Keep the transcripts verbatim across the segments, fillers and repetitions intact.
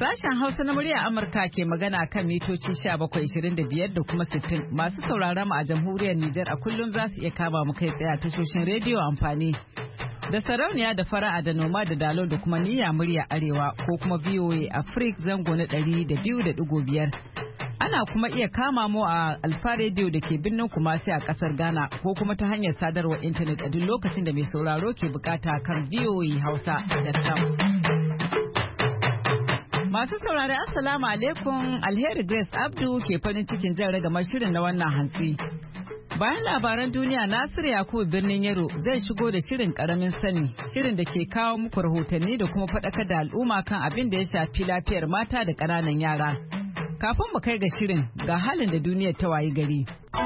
Sashen Hausa na murya Amurka ke magana kan mitoci sha bakwai ishirin da biyar da kuma sittin. Masu sauraron mu a jamhuriyar Nijar a kullum za su iya kama mu kai tsaye a tashoshin rediyo amfani da sarauniya da fara'a da noma da dalo da kuma niyya murya arewa ko kuma V O A Africa zango na ɗari da biyu da ɗigo biyar. Ana kuma iya kama mu a Alfa Radio da ke birnin Kumasi a kasar Ghana ko kuma ta hanyar sadarwar intanet a duk lokacin da mai sauraro ke bukata kan v o a hausa dot com. Masu saurari Assalamu alaikum, Alheri Grace Abdu ke farin cikin jan ragamar shirin na wannan hantsi. Bayan labaran duniya, Nasiru Yakubu birnin Yaro zai shigo da shirin karamin sani, shirin da ke kawo muku rahotanni da kuma faɗakar da al'umma kan abin da ya shafi lafiyar mata da ƙananan yara. Kafin mu kai ga shirin, ga halin da duniyar ta wayi gari.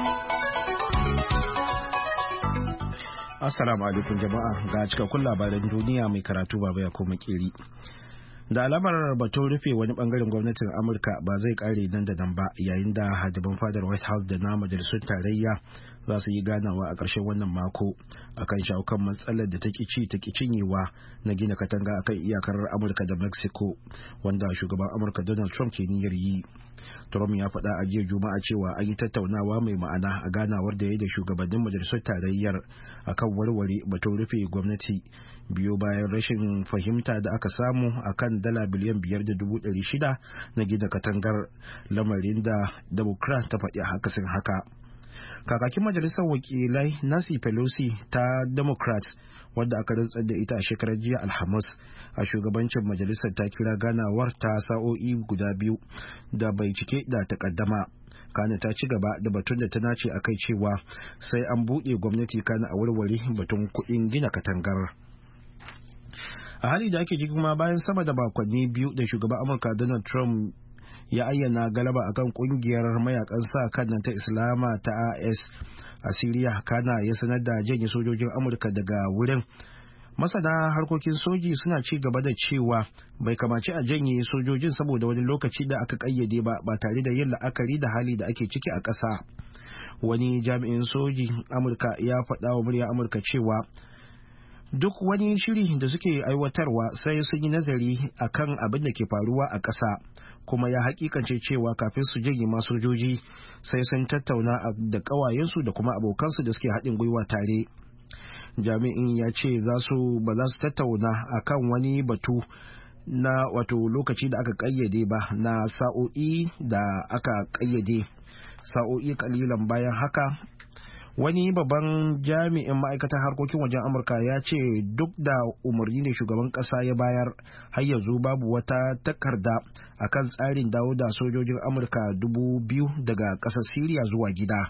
Assalamu alaikum jama'a, ga cikakkun labaran duniya mai karatu baba ya koma kiri. Da alamar batun rufe wani bangaren gwamnatin Amurka ba zai kare nan da nan ba, yayin da hadiban fadar White House da na majalisun tarayya za su yi ganawa a ƙarshen wannan mako akan shawo kan matsalar da take ci take cinyewa na gina katanga akan iyakar Amurka da Mexico, wanda shugaban Amurka Donald Trump ke niyyar yi. Trump ya faɗa a jiya Juma'a cewa an yi tattaunawa mai ma'ana a ganawar da ya da shugabannin majalisar tarayyar akan warware batun rufe gwamnati biyo bayan rashin fahimta da aka samu akan dala biliyan biyar da dubu ɗari shida na gina katangar, lamarin da Democrat ta faɗi akasin haka. Kakakin majalisar wakilai Nancy Pelosi ta Democrat, wadda aka rantsar da ita a shekarar jiya Alhamis a shugabancin majalisar, ta kira ganawar ta sa'o'i guda biyu da bai cike da takaddama. Kana ta ci gaba da batun da ta nace a kai cewa sai an buɗe gwamnati kana a warware batun kuɗin gina katangar. A hali da ake ji kuma bayan sama da makonni biyu da shugaban Amurka Donald Trump ya ayyana galaba akan kungiyar mayakan sa kan nan ta Islama ta I S a Siriya, kana ya sanar da janye sojojin Amurka daga wurin. Masana harkokin soji suna ci gaba da cewa bai kamaci a janye sojojin saboda wani lokaci da aka kayyade ba ba tare da yin la'akari da hali da ake ciki a ƙasa. Wani jami'in soji Amurka ya faɗa wa murya Amurka cewa duk wani shiri da suke aiwatarwa sai sun yi nazari akan abin da ke faruwa a ƙasa, kuma ya hakikance cewa kafin su janye ma sojoji sai sun tattauna da ƙawayensu da kuma abokansu da suke haɗin gwiwa tare. Jami'in ya ce za su ba za su tattauna akan wani batu na wato lokaci da aka ƙayyade ba na sa'o'i da aka ƙayyade. Sa'o'i kalilan bayan haka, wani babban jami'in ma'aikatar harkokin wajen Amurka ya ce duk da umarni ne shugaban ƙasa ya bayar, har yanzu babu wata takarda akan tsarin dawo da sojojin Amurka dubu biyu daga ƙasar Siriya zuwa gida.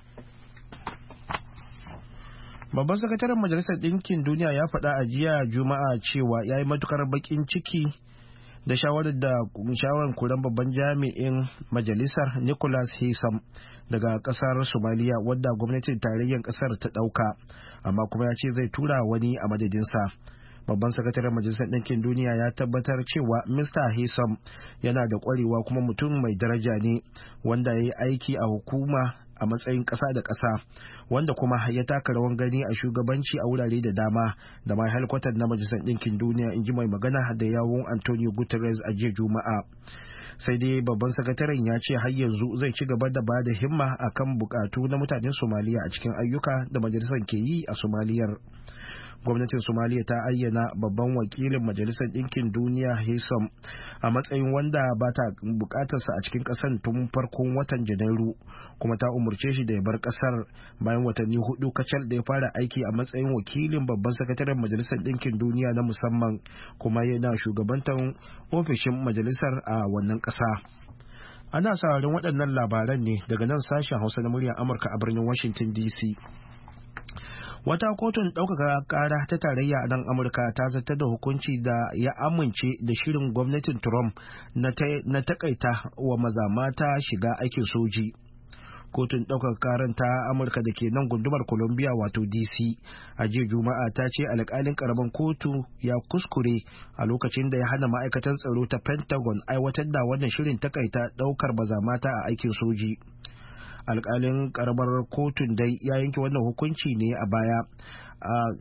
Babban sakataren Majalisar Ɗinkin Duniya ya faɗa a jiya Juma'a cewa ya yi matukar baƙin ciki da shawarar da shawarar kuran babban jami'in majalisar Nicholas Haysom daga kasar Somalia, wadda gwamnatin tarayyar kasar ta dauka, amma kuma ya ce zai tura wani a madadinsa. Babban sakataren majalisar ɗinkin duniya ya tabbatar cewa Mister Haysom yana da kwarewa kuma mutum mai daraja ne, wanda ya yi aiki a hukuma a matsayin ƙasa da ƙasa, wanda kuma ya taka rawan gani a shugabanci a wurare da dama da ma helkwatar na majalisar ɗinkin duniya, in ji mai magana da yawun Antonio Guterres a jiya Juma'a. Sai dai babban sakataren ya ce har yanzu zai ci gaba da ba da himma akan bukatu na mutanen Somaliya a cikin ayyuka da majalisar ke yi a Somaliyar. Gwamnatin Somaliya ta ayyana babban wakilin Majalisar Ɗinkin Duniya Haysom a matsayin wanda ba ta bukatarsa a cikin ƙasar tun farkon watan Janairu, kuma ta umurce shi da ya bar ƙasar bayan watanni hudu kacal da ya fara aiki a matsayin wakilin babban sakataren Majalisar Ɗinkin Duniya na musamman, kuma yana shugabantar ofishin majalisar a wannan ƙasa. Ana sauraron waɗannan labaran ne daga nan sashen Hausa na muryar Amurka a birnin Washington D C. Wata kotun ɗaukaka ƙara ta tarayya a nan Amurka ta zartar da hukunci da ya amince da shirin gwamnatin Trump na takaita wa maza mata shiga aikin soji. Kotun ɗaukaka ƙaran ta Amurka da ke nan gundumar Columbia wato D C a jiya Juma'a ta ce alƙalin ƙaramin kotu ya kuskure a lokacin da ya hana ma'aikatan tsaro ta Pentagon aiwatar da wannan shirin takaita ɗaukar maza mata a aikin soji. Alƙalin karamar kotun dai ya yanke wannan hukunci ne a baya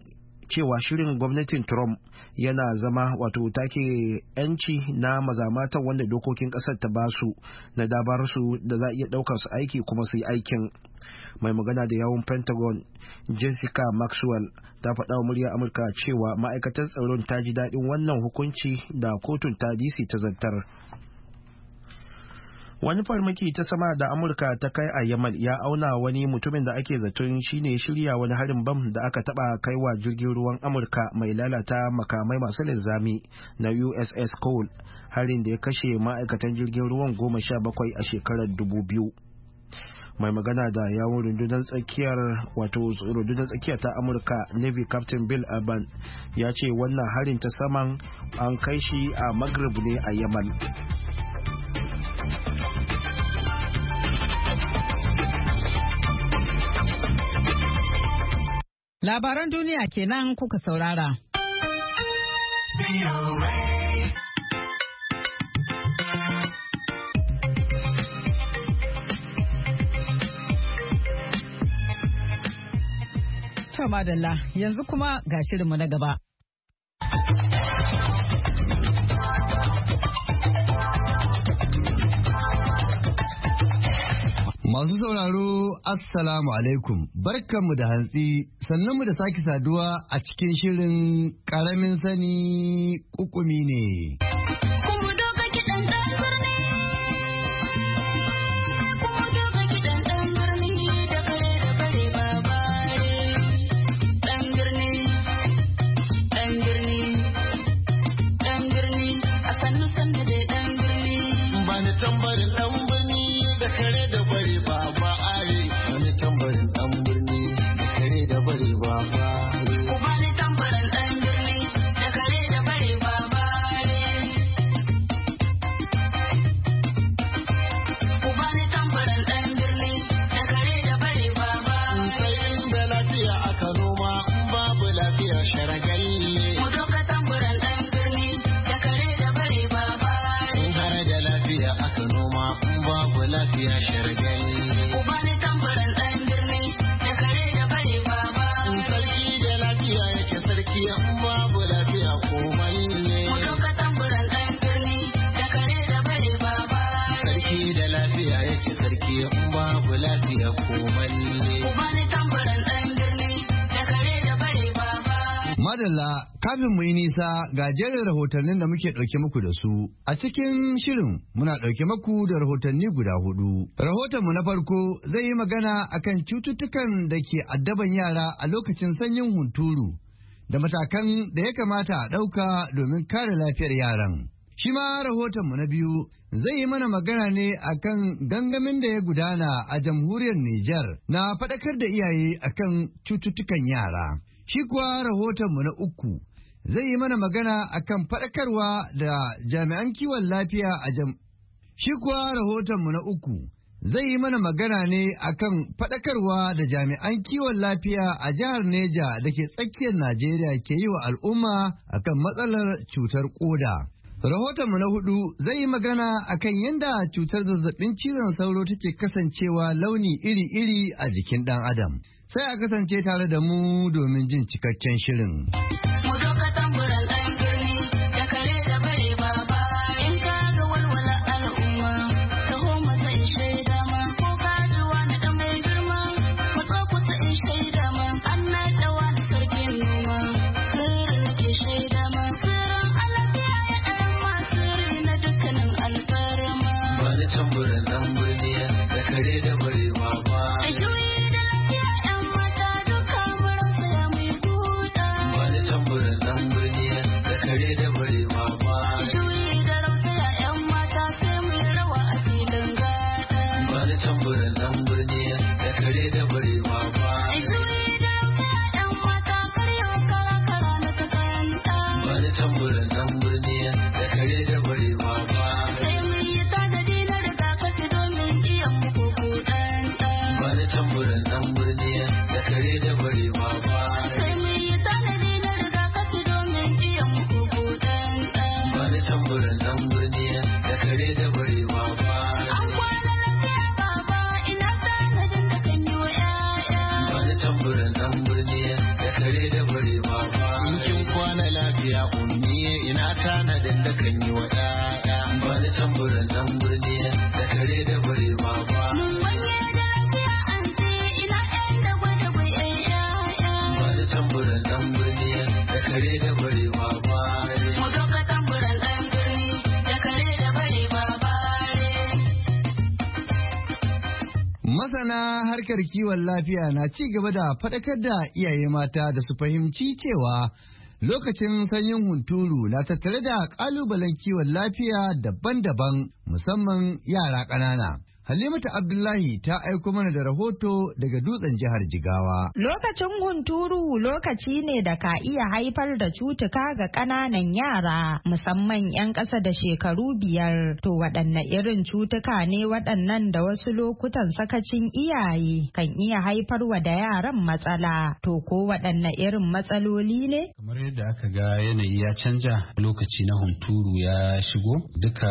cewa shirin gwamnatin Trump yana zama wato take yanci na mazamatan wanda dokokin kasar ta basu na dabar su da za a iya daukar su aiki kuma su yi aikin. Mai magana da yawun Pentagon Jessica Maxwell ta faɗa wa muryar Amurka cewa ma'aikatar tsaron ta ji daɗin wannan hukunci da kotun ta D C ta zartar. Wani farmaki ta sama da Amurka ta kai a Yamal ya auna wani mutumin da ake zaton shine shirya wani harin bam da aka taba kaiwa jirgin ruwan Amurka mai lalata makamai masu linzami na U S S Cole, harin da ya kashe ma'aikatan jirgin ruwan goma sha bakwai a shekarar dubu biyu. Mai magana da yawon rundunar tsakiyar wato rundunar tsakiya ta Amurka Navy Captain Bill Urban ya ce wannan harin ta saman an kai shi a Maghrib ne a Yamal. Labaran duniya kenan kuka saurara. To madalla, yanzu kuma ga shirinmu na gaba. Masu sauraro, Assalamu alaikum, barkanmu da hantsi, sannanmu da sake saduwa a cikin shirin ƙaramin sani ƙuƙumi ne. Madalla, kafin mu yi nisa ga jerin rahotannin da muke ɗauke muku da su. A cikin shirin muna ɗauke muku da rahotanni guda hudu. Rahotonmu na farko zai yi magana akan cututtukan da ke addaban yara a lokacin sanyin hunturu da matakan da ya kamata a ɗauka domin kare lafiyar yaran. Shi ma rahotonmu na biyu zai yi mana magana ne akan gangamin da ya gudana a jamhuriyar Nijar na faɗakar da iyaye akan cututtukan yara. Shi kuwa rahotonmu na uku zai yi mana magana akan faɗakarwa da jami'an kiwon lafiya a jam. Shi kuwa rahotonmu na uku zai yi mana magana ne akan faɗakarwa da jami'an kiwon lafiya a jihar Neja da ke tsakiyar Najeriya ke yi wa al'umma akan matsalar cutar ƙoda. Rahotonmu na hudu zai yi magana akan yadda cutar zazzabin cizon sauro take kasancewa launi iri-iri a jikin ɗan adam. Sai a kasance tare da mu domin jin cikakken shirin. masana harkar kiwon lafiya na ci gaba da faɗakar da iyaye mata da su fahimci cewa lokacin sanyin hunturu na tattare da ƙalubalen kiwon lafiya daban-daban musamman yara ƙanana. Halimatu Abdullahi ta aiko mana da rahoto daga dutsen jihar Jigawa. Lokacin hunturu lokaci ne da ka iya haifar da cutuka ga ƙananan yara musamman 'yan ƙasa da shekaru biyar. To waɗanne irin cutuka ne waɗannan da wasu lokutan sakacin iyaye kan iya haifarwa da yaran matsala. To ko waɗanne irin matsaloli ne? Kamar yadda aka ga yanayi ya canja lokaci na hunturu ya shigo duka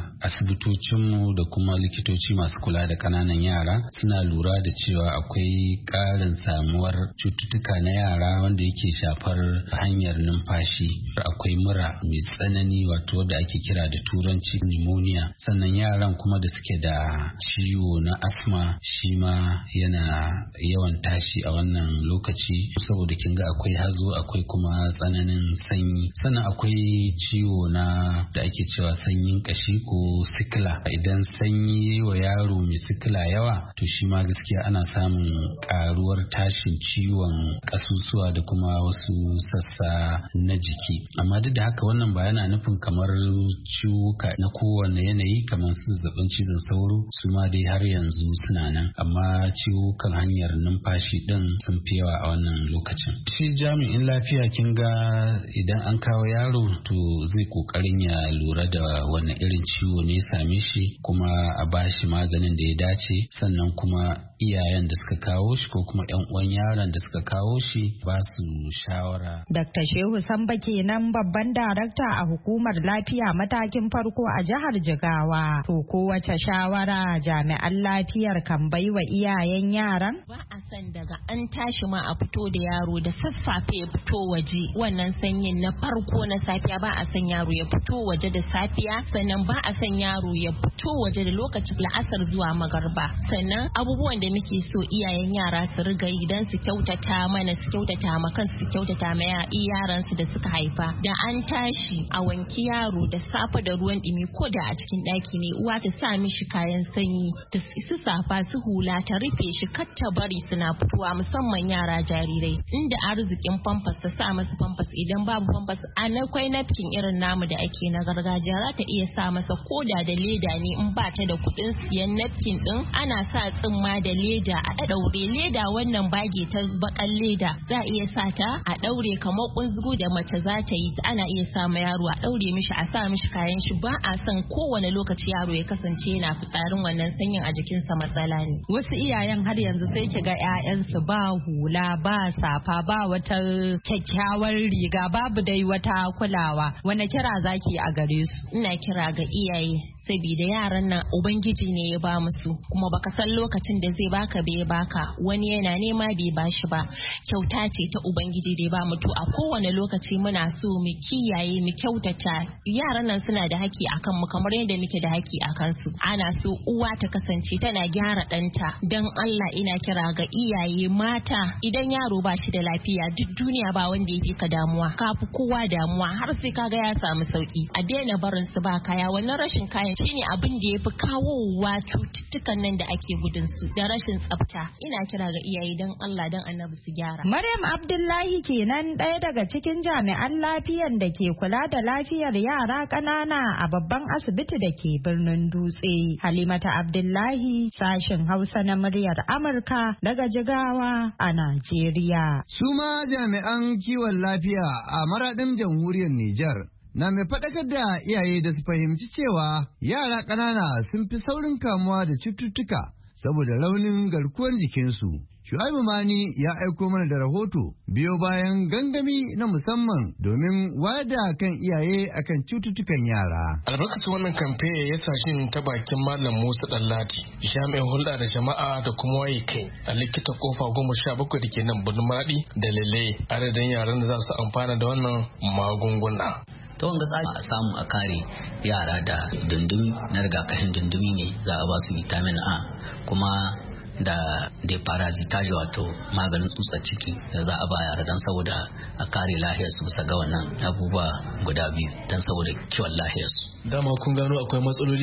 asibitocinmu da kuma likitoci masu kula da kananan yara suna lura da cewa akwai ƙarin samuwar cututtuka na yara wanda yake shafar hanyar numfashi. Akwai mura mai tsanani wato wadda ake kira da turanci pneumonia, sannan yaran kuma da suke da ciwo na asma shi ma yana yawan tashi a wannan lokaci saboda kin ga akwai hazo akwai kuma tsananin sanyi, sannan akwai ciwo na da ake cewa sanyin kashi ko sikila. Idan sanyi wa yaro mai sikila yawa to shi ma gaskiya ana samun karuwar tashin ciwon kasusuwa da kuma wasu sassa na jiki. Amma duk da haka wannan ba yana nufin kamar ciwuka na kowane yanayi kamar su zazzabin cizon sauro su ma dai har yanzu suna nan, amma ciwukan hanyar numfashi din sun fi yawa a wannan lokacin. Shi jami'in lafiya kin ga idan an kawo yaro to zai kokarin ya lura da wani irin ciwo ne ya same shi kuma a bashi maganin da ya dace, sannan kuma iyayen da suka kawo shi ko kuma yan uwan yaron da suka kawo shi ba su shawara. Dakta Shehu Samba kenan babban darakta a hukumar lafiya matakin farko a jihar Jigawa. To kowace shawara jami'an lafiyar kan baiwa iyayen yaran? Ba a san daga an tashi ma a fito da yaro da sassafe ya fito waje, wannan sanyin na farko na safiya ba a san yaro ya fito waje da safiya, sannan ba a san yaro ya fito waje da lokacin la'asar zuwa magarba. Sannan abubuwan da muke so iyayen yara su riga yi don su kyautata mana, su kyautata ma kansu, su kyautata ma yaran su da suka haifa. Da an tashi a wanki yaro da safe da ruwan dumi ko da a cikin daki ne, uwa ta sa mishi kayan sanyi, ta su safa su hula, ta rufe shi kar ta bari suna fitowa musamman yara jarirai. Inda arzikin pampers ta sa masu pampers, idan babu pampers akwai napkin irin namu da ake na gargajiya za ta iya sa masa koda da leda ne in ba ta da kuɗin siyan napkin din ana sa tsimma da leda a ɗaure leda, wannan bage ta bakan leda za a iya sa ta a ɗaure kamar kunzugu da mace za ta yi, ana iya sa ma yaro a ɗaure mishi a sa mishi kayan shi. Ba a son kowane lokaci yaro ya kasance yana fitsarin wannan sanyin a jikinsa, matsala ne. Wasu iyayen har yanzu sai ki ga 'ya'yansu ba hula ba safa ba wata kyakkyawar riga, babu dai wata kulawa. Wane kira zaki a gare su? Ina kira ga iyaye saboda yaran nan ubangiji ne ya ba musu, kuma baka san lokacin da zai baka bai baka, wani yana nema bai bashi ba, kyauta ce ta ubangiji da ya ba mu. To a kowane lokaci muna so mu kiyaye mu kyautata, yaran nan suna da haƙƙi akan mu kamar yadda muke da haƙƙi akan su. Ana so uwa ta kasance tana gyara ɗanta. Dan Allah ina kira ga iyaye mata, idan yaro ba shi da lafiya duk duniya ba wanda yake ka damuwa, kafi kowa damuwa har sai kaga ya samu sauki. A daina barin su ba kaya, wannan rashin kayan shine abin da yafi kawowa cututtukan nan da ake gudun su da rashin tsafta. Ina kira ga iyaye dan Allah dan Annabi su gyara. Maryam Abdullahi kenan ɗaya daga cikin jami'an lafiyan da ke kula da lafiyar yara ƙanana a babban asibiti da ke birnin Dutse. Halimata Abdullahi, sashin Hausa na muryar Amurka daga Jigawa a Najeriya. Su ma jami'an kiwon lafiya a maradin jamhuriyar Nijar na mai faɗakar da iyaye da su fahimci cewa yara ƙanana sun fi saurin kamuwa da cututtuka saboda raunin garkuwar jikinsu. Shu'aibu Mani ya aiko mana da rahoto biyo bayan gangami na musamman domin wayar da kan iyaye akan cututtukan yara. Albarkacin wannan kamfe ya sashin ta bakin Malam Musa Dallati, jami'in hulɗa da jama'a da kuma waye kai a likita kofa goma sha bakwai da ke nan birnin Maradi da Lele, adadin yaran da za su amfana da wannan magunguna. ta wanga tsari a samu a kare yara da dundumi na rigakafin dundumi ne za a ba su vitamin A kuma da deparasitage wato maganin tsutsa ciki da za a ba yara don saboda a kare lahiyarsu bisa ga wannan abubuwa guda biyu don saboda kiwon lahiyarsu. Dama kun gano akwai matsaloli?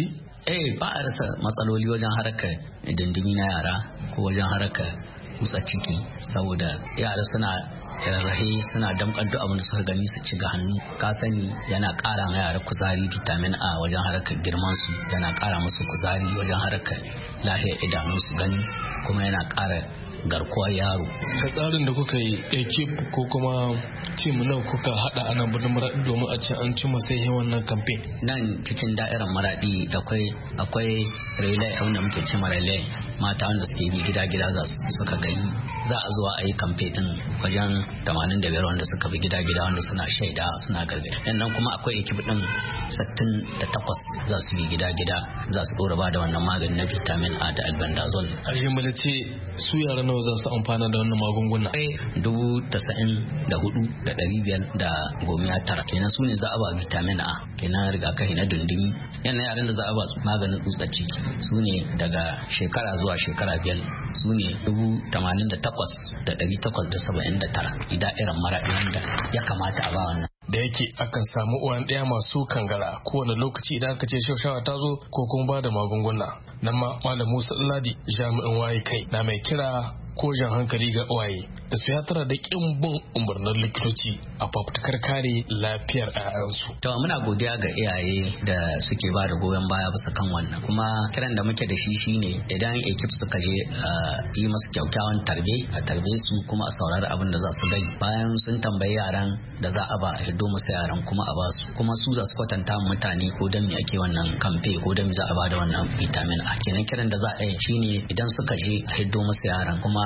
eh ba a rasa matsaloli wajen harkar dindimi na yara ko wajen harkar kutsa ciki, saboda yara suna rarrahe suna damkar duk abin da suka gani su ci ga hannu. Ka sani yana ƙara ma yara kuzari, vitamin A wajen harkar girman su, yana ƙara musu kuzari wajen harkar lafiyar idanun su gani, kuma yana ƙara garkuwar yaro. Ka tsarin da kuka yi ekip ko kuma tim nawa kuka hada a nan birnin Maradi domin a ce an cimma sai wannan campaign? Nan cikin da'irar Maradi akwai akwai relay wanda muke cewa relay, mata wanda suke bi gida gida za su suka gani za a zuwa a yi campaign din wajen tamanin da biyar wanda suka bi gida gida wanda suna shaida suna gargadi. Nan kuma akwai ekip din sittin da takwas za su bi gida gida za su dora ba da wannan magani na vitamin A da albendazole. A yi ce su yaran nawa za su amfana da wannan magunguna? Dubu tasa'in da hudu da ɗari biyar da gomiya tara kenan su ne za a ba vitamin A, kenan rigakafi na dundumi. Yana yaran da za a ba maganin tsutsar ciki su ne daga shekara zuwa shekara biyar su ne dubu tamanin da takwas da ɗari takwas da saba'in da tara. Ida irin maraɗi da ya kamata a ba wannan. Da yake akan samu uwan ɗaya masu kangara kowane lokaci idan aka ce shaushawa ta zo ko kuma ba da magunguna. Nan ma Malam Musa Ladi jami'in waye kai na mai kira ko jan hankali ga uwaye da su ya tara da kin bin umarnin likitoci a fafutukar kare lafiyar 'ya'yansu. To muna godiya ga iyaye da suke ba da goyon baya bisa kan wannan, kuma kiran da muke da shi shine idan ekip suka je yi masu kyakkyawan tarbe a tarbe su kuma a saurari abin da za su gai bayan sun tambayi yaran da za a ba a hiddo musu yaran kuma a basu, kuma su za su kwatanta mutane ko dan me ake wannan kamfe ko dan me za a ba da wannan vitamin A. Kenan kiran da za a yi shine idan suka je a hiddo musu yaran kuma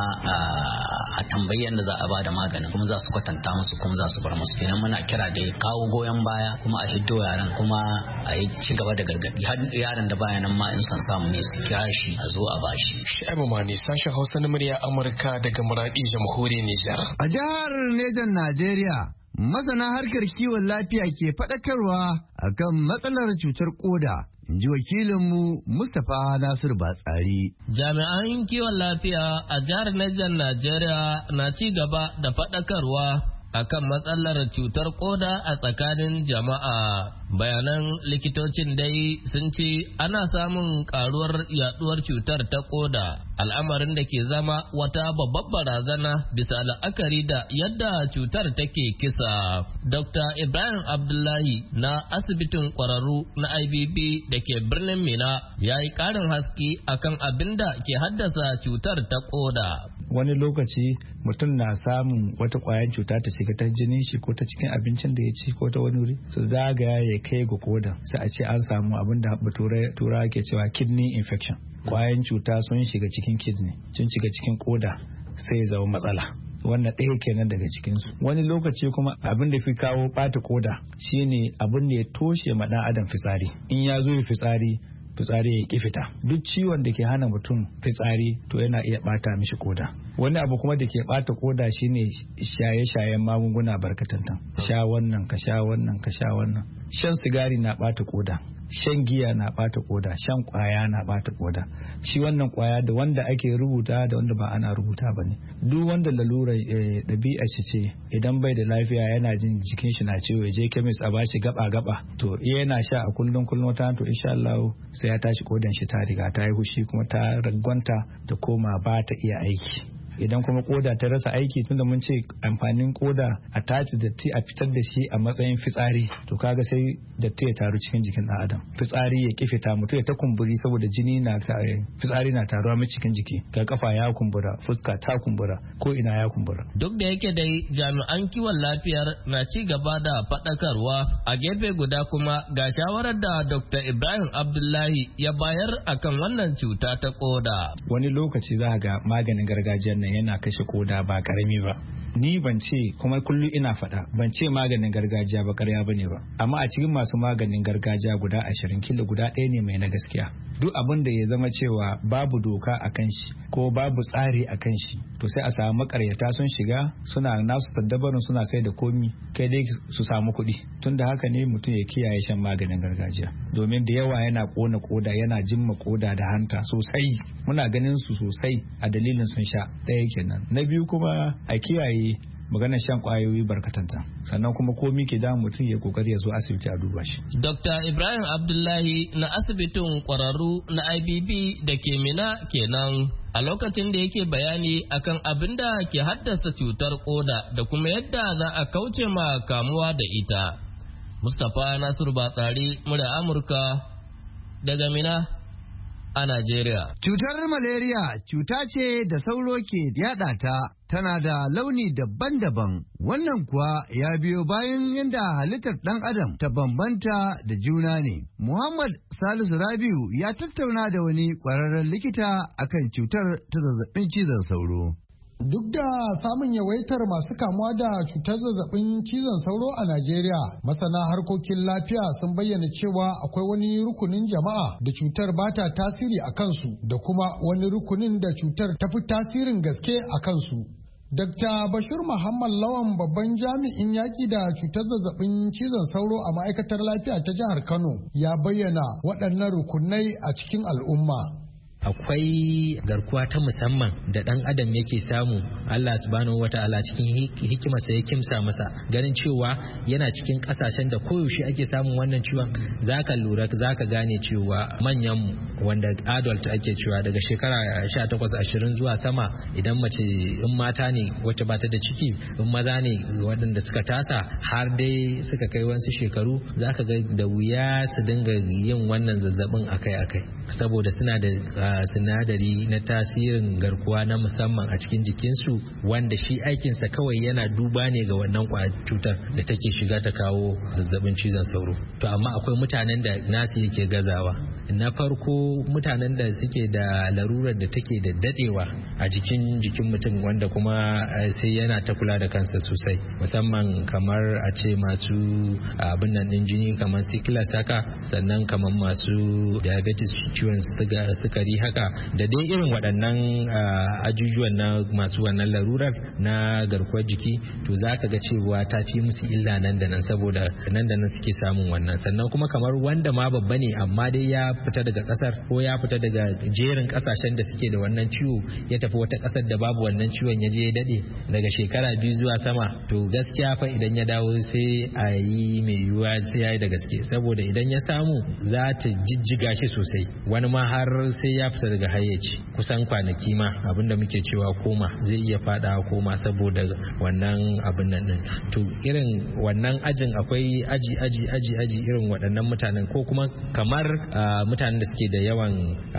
a tambayi yadda za a ba da maganin kuma za su kwatanta musu kuma za su bar musu. Kenan muna kira da kawo goyon baya kuma a hiddo yaran kuma a yi ci gaba da gargadi har yaran da baya nan ma in san samu ne su kira shi a zo a bashi. Shaibu Mani, sashen Hausa na murya Amurka daga Maradi, jamhuriyar Nijar. A jihar Nejan Najeriya, masana harkar kiwon lafiya ke faɗakarwa akan matsalar cutar koda. In ji wakilinmu Mustapha Nasir Batsari. Jami'an kiwon lafiya a jihar Niger Najeriya na ci gaba da faɗakarwa akan matsalar cutar koda a tsakanin jama'a. Bayanan likitocin dai sun ce ana samun karuwar yaduwar cutar ta koda, al'amarin da ke zama wata babbar barazana bisa la'akari da yadda cutar take kisa. Dokta Ibrahim Abdullahi na asibitin kwararru na I B B da ke birnin Mina ya yi karin haske akan abin da ke haddasa cutar ta koda. Wani lokaci mutum na samun wata kwayan cuta ta shiga ta jinin shi ko ta cikin abincin da ya ci ko ta wani wuri su zagaya ya kai ga koda, sai a ce an samu abin da tura ke cewa kidney infection. Kwayan cuta sun shiga cikin kidney, sun shiga cikin koda sai ya zama matsala. Wannan ɗaya kenan daga cikinsu. Wani lokaci kuma abin da fi kawo ɓata koda shine abin da ya toshe ma ɗan adam fitsari. In ya zo ya fitsari fitsari ya ƙi fita. Duk ciwon da ke hana mutum fitsari to yana iya ɓata mishi koda. Wani abu kuma da ke ɓata koda shine shaye-shayen magunguna barkatantan. Sha wannan ka sha wannan ka sha wannan. Shan sigari na ɓata koda. Shan giya na ɓata koda, shan kwaya na ɓata koda. Shi wannan kwaya da wanda ake rubuta da wanda ba ana rubuta ba ne. Duk wanda lalura ɗabi'a shi ce idan bai da lafiya yana jin jikin shi na ciwo je kemis a bashi gaba gaba to yana sha a kullum kullum wata to insha Allah sai ya tashi kodan shi ta riga ta yi hushi kuma ta ragwanta ta koma ba ta iya aiki. Idan kuma koda ta rasa aiki tunda mun ce amfanin koda a tace datti a fitar da shi a matsayin fitsari to kaga sai datti ya taru cikin jikin ɗan adam, fitsari ya ki fita mutum ya ta kumburi saboda jini na fitsari na taruwa mai cikin jiki, ga kafa ya kumbura, fuska ta kumbura, ko ina ya kumbura. Duk da yake dai jami'an kiwon lafiyar na ci gaba da faɗakarwa, a gefe guda kuma ga shawarar da Dokta Ibrahim Abdullahi ya bayar akan wannan cuta ta koda. Wani lokaci za ga maganin gargajiyar nan yana kashe koda ba karami ba. Ni ban ce, kuma kullum ina faɗa, ban ce maganin gargajiya ba karya bane ba, amma a cikin masu maganin gargajiya guda ashirin kila guda ɗaya ne mai na gaskiya. Duk abin da ya zama cewa babu doka a kan shi ko babu tsari a kan shi to sai a samu makaryata sun shiga suna nasu saddabarin suna sai da komi kai dai su samu kuɗi. Tun da haka ne mutum ya kiyaye shan maganin gargajiya domin da yawa yana kona koda, yana jimma koda da hanta sosai, muna ganin su sosai a dalilin sun sha. Ɗaya kenan. Na biyu kuma a kiyaye maganar shan kwayoyi barkatanta, sannan kuma komi ke damun mutum ya kokari ya zo asibiti a duba shi. Dokta Ibrahim Abdullahi na asibitin kwararru na I B B da ke Mina kenan a lokacin da yake bayani akan abin da ke haddasa cutar koda da kuma yadda za a kauce ma kamuwa da ita. Mustapha Nasiru Batsari, murya Amurka daga Mina a Najeriya. Cutar malaria cuta ce da sauro ke yada ta, tana da launi daban-daban. Wannan kuwa ya biyo bayan yadda halittar ɗan adam ta bambanta da juna ne. Muhammad Salisu Rabiu ya tattauna da wani ƙwararren likita akan cutar ta zazzabin cizon sauro. Duk da samun yawaitar masu kamuwa da cutar zazzabin cizon sauro a Najeriya, masana harkokin lafiya sun bayyana cewa akwai wani rukunin jama'a da cutar ba ta tasiri a kansu da kuma wani rukunin da cutar ta fi tasirin gaske a kansu. Dokta Bashir Muhammad Lawan, babban jami'in yaƙi da cutar zazzabin cizon sauro a ma'aikatar lafiya ta jihar Kano, ya bayyana waɗannan rukunai a cikin al'umma. Akwai garkuwa ta musamman da ɗan adam yake samu, Allah subhanahu wata'ala cikin hikimarsa ya kimsa masa, ganin cewa yana cikin ƙasashen da koyaushe ake samun wannan ciwon. Zaka lura zaka gane cewa manyan wanda adult ake cewa daga shekara sha takwas ashirin zuwa sama, idan mace in mata ne wacce bata da ciki, in maza ne waɗanda suka tasa har dai suka kai wasu shekaru, zaka ga da wuya su dinga yin wannan zazzabin akai-akai, saboda suna da sinadari na tasirin garkuwa na musamman a cikin jikinsu, wanda shi aikinsa kawai yana duba ne ga wannan cutar da take shiga ta kawo zazzabin cizon sauro. To amma akwai mutanen da nasu yake gazawa. Na farko, mutanen da suke da larurar da take da dadewa a jikin jikin mutum, wanda kuma sai yana ta kula da kansa sosai, musamman kamar a ce masu abin nan din jini kamar sickle haka, sannan kamar masu diabetes, ciwon sukari haka, da dai irin waɗannan ajujuwan na masu wannan larurar na garkuwar jiki, to za ka ga cewa ta fi musu illa nan da nan, saboda nan da nan suke samun wannan. Sannan kuma kamar wanda ma babba ne amma dai ya fita daga kasar ko ya fita daga jerin kasashen da suke da wannan ciwo, ya tafi wata kasar da babu wannan ciwon, ya je ya dade daga shekara biyu zuwa sama, to gaskiya fa idan ya dawo sai a yi mai yiwuwa sai ya yi da gaske, saboda idan ya samu za ta jijjiga shi sosai, wani ma har sai ya fita daga hayyaci, kusan kwanaki ma abinda muke cewa koma, zai iya fada koma saboda wannan abin nan din. To irin wannan ajin akwai aji aji aji aji irin waɗannan mutanen, ko kuma kamar mutanen da suke da yawan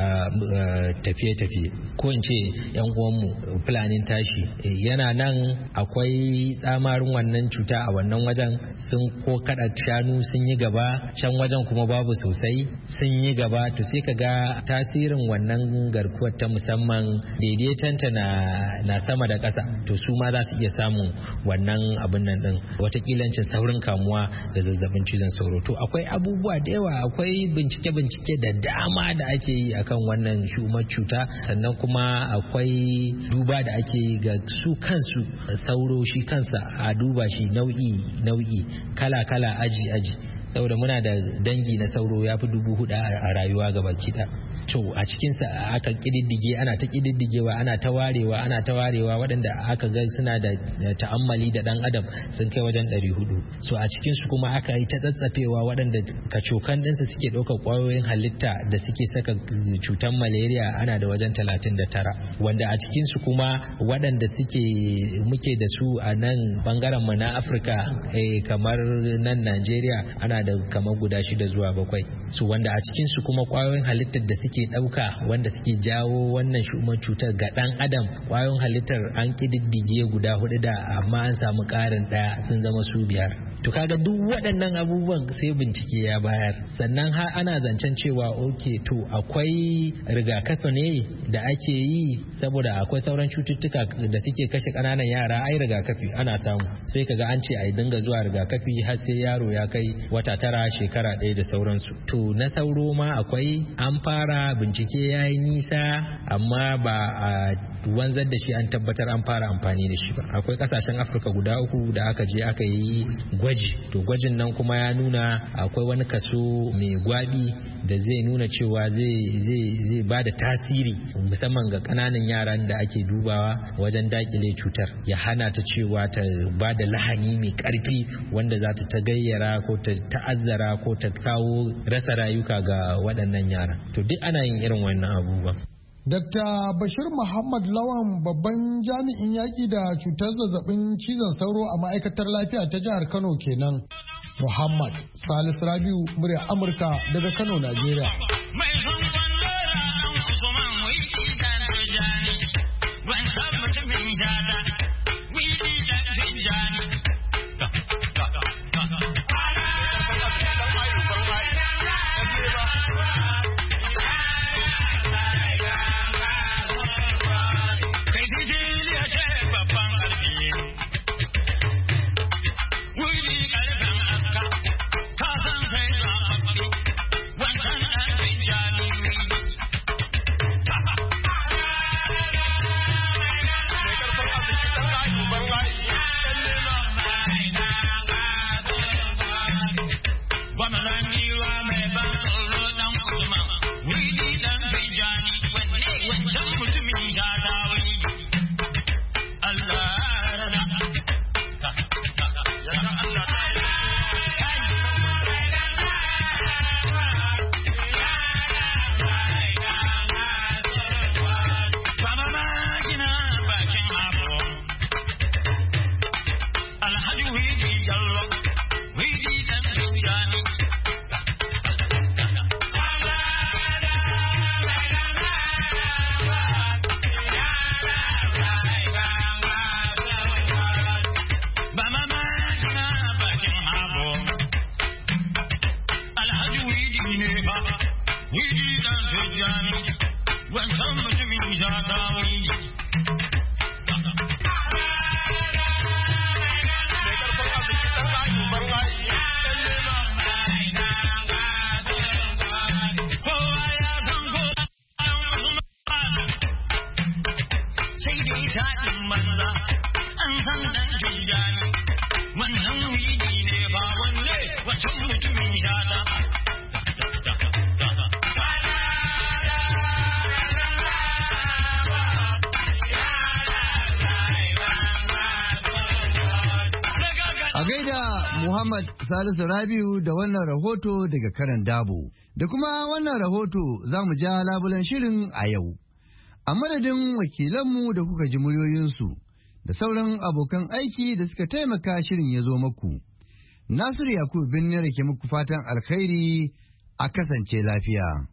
tafiye-tafiye, ko in ce yan uwanmu fulanin tashi, yana nan akwai tsamarin wannan cuta a wannan wajen, sun ko kada shanu sun yi gaba, can wajen kuma babu sosai sun yi gaba, to sai ka ga tasirin wannan garkuwar ta musamman daidaitanta na, na sama da ƙasa, to su ma za su iya samun wannan abin nan din, watakilancin saurin kamuwa da zazzabin cizon sauro. To akwai abubuwa da yawa, akwai bincike-bincike da dama da ake yi akan wannan shumar cuta, sannan kuma akwai duba da ake yi ga su kansu sauro shi kansa, a duba shi nau'i nau'i kala-kala aji-aji, saboda muna da dangi na sauro ya fi dubu hudu a rayuwa gaba ɗaya. To a cikinsa aka kididdige, ana ta kididdigewa, ana ta warewa, ana ta warewa waɗanda aka ga suna da ta'ammali da ɗan adam sun kai wajen ɗari hudu. So a cikinsu kuma aka yi ta tsatsafewa waɗanda kacokan ɗinsa suke ɗaukar ƙwayoyin halitta da suke saka cutar malaria ana da wajen talatin da tara, wanda a cikinsu kuma waɗanda suke muke da su a nan bangaren mu na Afirka, eh, kamar nan Najeriya ana da kamar guda shida zuwa bakwai. So wanda a cikinsu kuma ƙwayoyin halittar da suke ke ɗauka wanda suke jawo wannan shumar cutar ga ɗan adam, ƙwayoyin halittar an ƙididdige guda hudu da, amma an samu ƙarin ɗaya sun zama su biyar. To kaga duk waɗannan abubuwan sai bincike ya bayar, sannan har ana zancen cewa oke to akwai rigakafi ne da ake yi, saboda akwai sauran cututtuka da suke kashe ƙananan yara, ai rigakafi ana samu, sai kaga an ce a dinga zuwa rigakafi har sai yaro ya kai wata tara, shekara ɗaya da sauransu. To na sauro ma akwai, an fara bincike ya yi nisa, amma ba a wanzar da shi an tabbatar an fara amfani da shi ba. Akwai kasashen Afirka guda uku da aka je aka yi gwaji, to gwajin nan kuma ya nuna akwai wani kaso mai gwabi da zai nuna cewa zai zai zai bada tasiri musamman ga kananan yaran da ake dubawa wajen dakile cutar, ya hana ta cewa ta bada lahani mai karfi wanda za ta tagayyara ko ta ta'azzara ko ta kawo rasa rayuka ga waɗannan yara. To duk ana yin irin wannan abubuwa. Dakta Bashir Muhammad Lawan babban jami'in yaƙi da cutar zazzabin cizon sauro a ma'aikatar lafiya ta jihar Kano kenan. Muhammad Salisu Rabiu murya Amurka daga Kano, Najeriya. Muhammad Salisu Rabiu da wannan rahoto daga karan Dabo. Da kuma wannan rahoto za mu ja labulen shirin a yau. A madadin wakilanmu da kuka ji muryoyinsu da sauran abokan aiki da suka taimaka shirin ya zo maku. Nasiru Yakubu Binne da ke muku fatan alkhairi a kasance lafiya.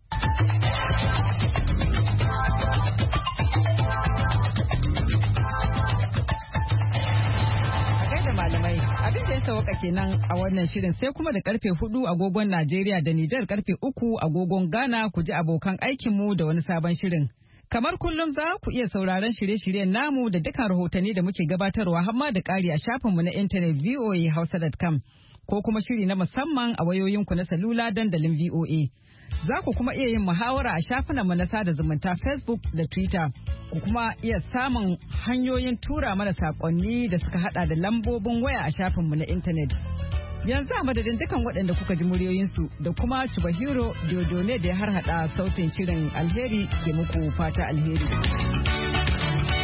Abin da ya sauka kenan a wannan shirin sai kuma da karfe hudu agogon Najeriya da Nijar karfe uku agogon Ghana ku ji abokan aikinmu da wani sabon shirin. Kamar kullum za ku iya sauraron shirye-shiryen namu da dukkan rahotanni da muke gabatarwa hamma da ƙari a shafinmu na intanet v o a hausa dot com ko kuma shiri na musamman a wayoyinku na salula dandalin V O A. Za ku kuma iya yin muhawara a shafinanmu na sada zumunta Facebook da Twitter. Ku kuma iya samun hanyoyin tura mana saƙonni da suka hada da lambobin waya a shafinmu na intanet. Yanzu a madadin dukan waɗanda kuka ji muryoyinsu da kuma Chubahiro Diodone da ya harhaɗa sautin shirin alheri ke muku fata alheri.